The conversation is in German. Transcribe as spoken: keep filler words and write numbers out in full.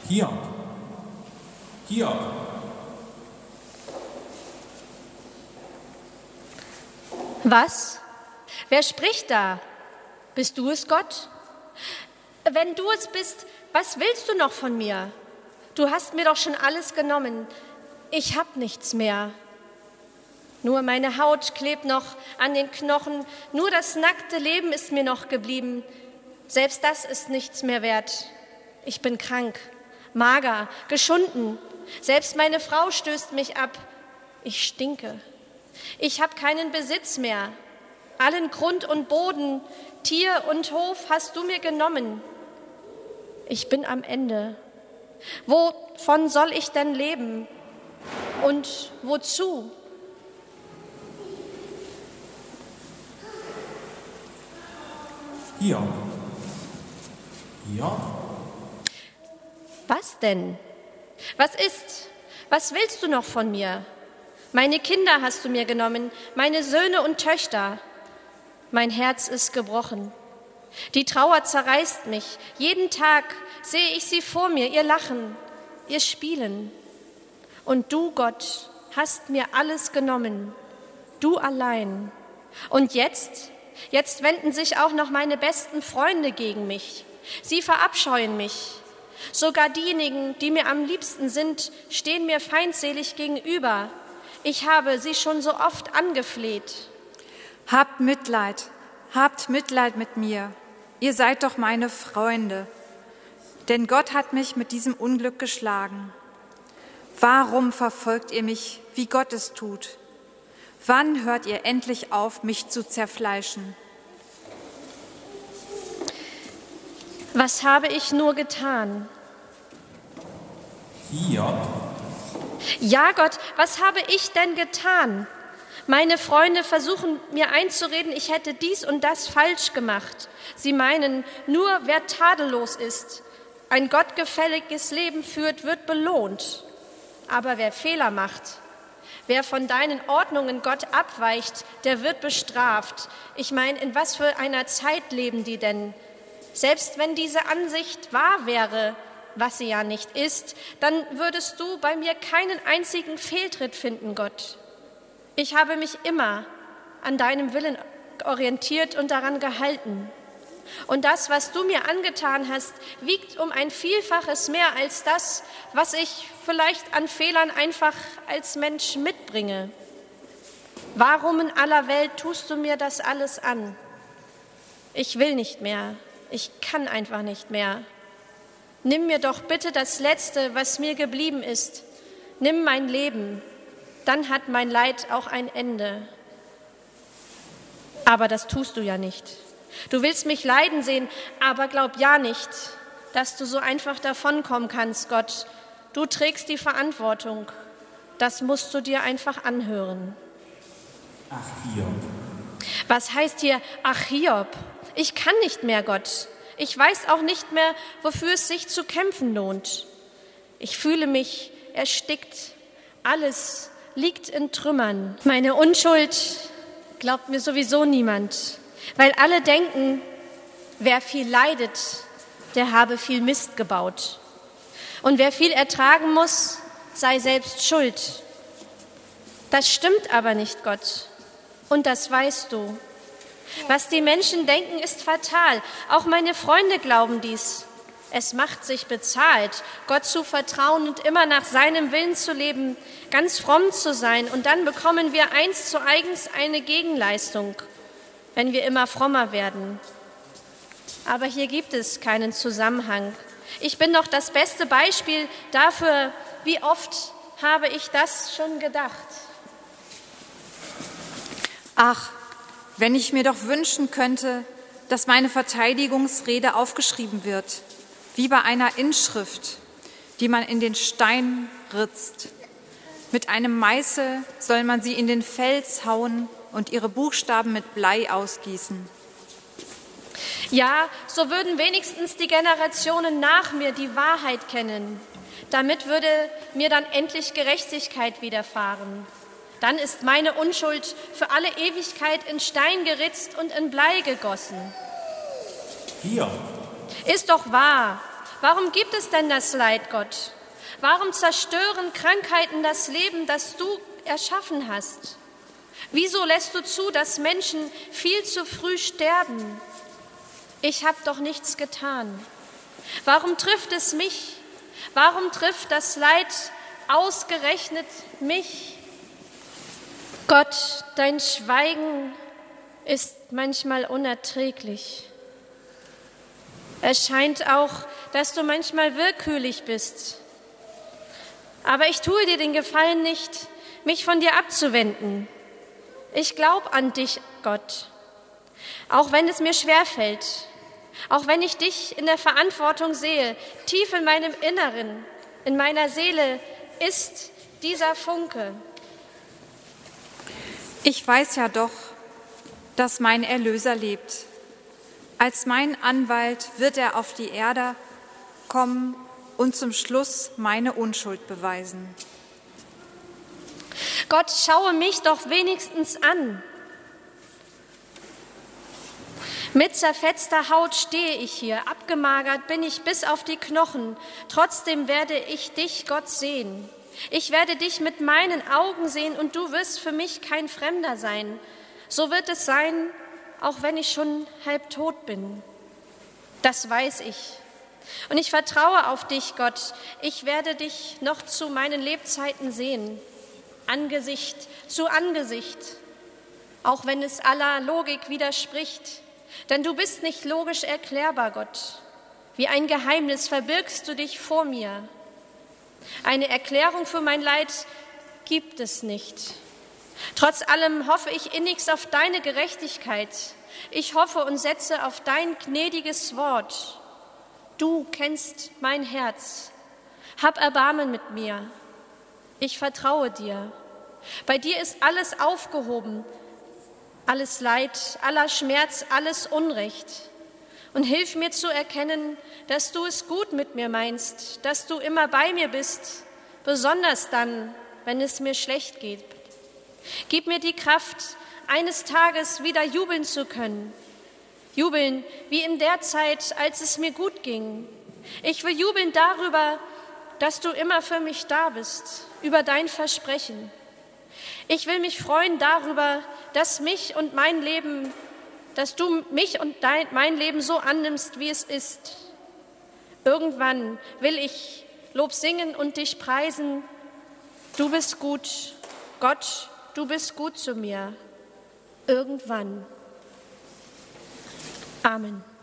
Hiob, Hiob. Was? Wer spricht da? Bist du es, Gott? Wenn du es bist, was willst du noch von mir? Du hast mir doch schon alles genommen. Ich hab nichts mehr. Nur meine Haut klebt noch an den Knochen, nur das nackte Leben ist mir noch geblieben. Selbst das ist nichts mehr wert. Ich bin krank, mager, geschunden. Selbst meine Frau stößt mich ab. Ich stinke. Ich habe keinen Besitz mehr. Allen Grund und Boden, Tier und Hof hast du mir genommen. Ich bin am Ende. Wovon soll ich denn leben? Und wozu? Hiob, Hiob. Was denn? Was ist? Was willst du noch von mir? Meine Kinder hast du mir genommen, meine Söhne und Töchter. Mein Herz ist gebrochen. Die Trauer zerreißt mich. Jeden Tag sehe ich sie vor mir, ihr Lachen, ihr Spielen. Und du, Gott, hast mir alles genommen. Du allein. Und jetzt? Jetzt wenden sich auch noch meine besten Freunde gegen mich. Sie verabscheuen mich. Sogar diejenigen, die mir am liebsten sind, stehen mir feindselig gegenüber. Ich habe sie schon so oft angefleht. Habt Mitleid, habt Mitleid mit mir. Ihr seid doch meine Freunde. Denn Gott hat mich mit diesem Unglück geschlagen. Warum verfolgt ihr mich, wie Gott es tut? Wann hört ihr endlich auf, mich zu zerfleischen? Was habe ich nur getan? Hiob, Ja, Gott, was habe ich denn getan? Meine Freunde versuchen mir einzureden, ich hätte dies und das falsch gemacht. Sie meinen, nur wer tadellos ist, ein gottgefälliges Leben führt, wird belohnt. Aber wer Fehler macht, wer von deinen Ordnungen Gott abweicht, der wird bestraft. Ich meine, in was für einer Zeit leben die denn? Selbst wenn diese Ansicht wahr wäre, was sie ja nicht ist, dann würdest du bei mir keinen einzigen Fehltritt finden, Gott. Ich habe mich immer an deinem Willen orientiert und daran gehalten. Und das, was du mir angetan hast, wiegt um ein Vielfaches mehr als das, was ich vielleicht an Fehlern einfach als Mensch mitbringe. Warum in aller Welt tust du mir das alles an? Ich will nicht mehr. Ich kann einfach nicht mehr. Nimm mir doch bitte das Letzte, was mir geblieben ist. Nimm mein Leben. Dann hat mein Leid auch ein Ende. Aber das tust du ja nicht. Du willst mich leiden sehen, aber glaub ja nicht, dass du so einfach davonkommen kannst, Gott. Du trägst die Verantwortung. Das musst du dir einfach anhören. ach Hiob, Was heißt hier, ach Hiob? Ich kann nicht mehr, Gott. Ich weiß auch nicht mehr, wofür es sich zu kämpfen lohnt. Ich fühle mich erstickt. Alles liegt in Trümmern. Meine Unschuld glaubt mir sowieso niemand, weil alle denken, wer viel leidet, der habe viel Mist gebaut. Und wer viel ertragen muss, sei selbst schuld. Das stimmt aber nicht, Gott. Und das weißt du. Was die Menschen denken, ist fatal. Auch meine Freunde glauben dies. Es macht sich bezahlt, Gott zu vertrauen und immer nach seinem Willen zu leben, ganz fromm zu sein. Und dann bekommen wir eins zu eigens eine Gegenleistung, wenn wir immer frommer werden. Aber hier gibt es keinen Zusammenhang. Ich bin doch das beste Beispiel dafür, wie oft habe ich das schon gedacht. Ach, wenn ich mir doch wünschen könnte, dass meine Verteidigungsrede aufgeschrieben wird, wie bei einer Inschrift, die man in den Stein ritzt. Mit einem Meißel soll man sie in den Fels hauen und ihre Buchstaben mit Blei ausgießen. Ja, so würden wenigstens die Generationen nach mir die Wahrheit kennen. Damit würde mir dann endlich Gerechtigkeit widerfahren. Dann ist meine Unschuld für alle Ewigkeit in Stein geritzt und in Blei gegossen. Hiob, Ist doch wahr. Warum gibt es denn das Leid, Gott? Warum zerstören Krankheiten das Leben, das du erschaffen hast? Wieso lässt du zu, dass Menschen viel zu früh sterben? Ich habe doch nichts getan. Warum trifft es mich? Warum trifft das Leid ausgerechnet mich? Gott, dein Schweigen ist manchmal unerträglich. Es scheint auch, dass du manchmal willkürlich bist. Aber ich tue dir den Gefallen nicht, mich von dir abzuwenden. Ich glaube an dich, Gott, auch wenn es mir schwerfällt, auch wenn ich dich in der Verantwortung sehe. Tief in meinem Inneren, in meiner Seele ist dieser Funke. Ich weiß ja doch, dass mein Erlöser lebt. Als mein Anwalt wird er auf die Erde kommen und zum Schluss meine Unschuld beweisen. Gott, schaue mich doch wenigstens an. Mit zerfetzter Haut stehe ich hier, abgemagert bin ich bis auf die Knochen. Trotzdem werde ich dich, Gott, sehen. Ich werde dich mit meinen Augen sehen und du wirst für mich kein Fremder sein. So wird es sein, auch wenn ich schon halb tot bin. Das weiß ich. Und ich vertraue auf dich, Gott. Ich werde dich noch zu meinen Lebzeiten sehen. Angesicht zu Angesicht. Auch wenn es aller Logik widerspricht. Denn du bist nicht logisch erklärbar, Gott. Wie ein Geheimnis verbirgst du dich vor mir. Eine Erklärung für mein Leid gibt es nicht. Trotz allem hoffe ich innigst auf deine Gerechtigkeit. Ich hoffe und setze auf dein gnädiges Wort. Du kennst mein Herz. Hab Erbarmen mit mir. Ich vertraue dir. Bei dir ist alles aufgehoben, alles Leid, aller Schmerz, alles Unrecht. Und hilf mir zu erkennen, dass du es gut mit mir meinst, dass du immer bei mir bist, besonders dann, wenn es mir schlecht geht. Gib mir die Kraft, eines Tages wieder jubeln zu können. Jubeln wie in der Zeit, als es mir gut ging. Ich will jubeln darüber, dass du immer für mich da bist, über dein Versprechen. Ich will mich freuen darüber, dass mich und mein Leben, dass du mich und dein, mein Leben so annimmst, wie es ist. Irgendwann will ich Lob singen und dich preisen. Du bist gut, Gott, du bist gut zu mir. Irgendwann. Amen.